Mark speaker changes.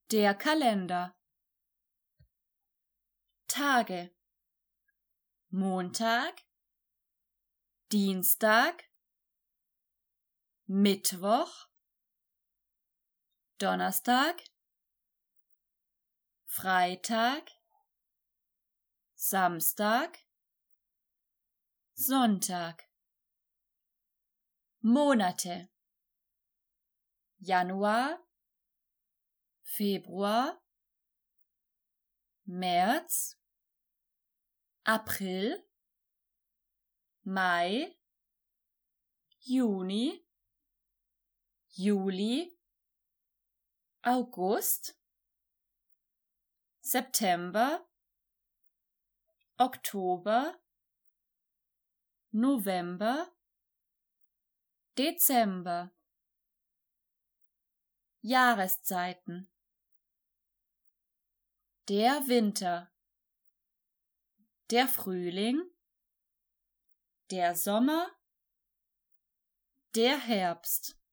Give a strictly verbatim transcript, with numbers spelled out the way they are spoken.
Speaker 1: Der Kalender. Tage: Montag, Dienstag, Mittwoch, Donnerstag, Freitag, Samstag, Sonntag. Monate: Januar, Februar, März, April, Mai, Juni, Juli, August, September, Oktober, November, Dezember. Jahreszeiten: Der Winter, der Frühling, der Sommer, der Herbst.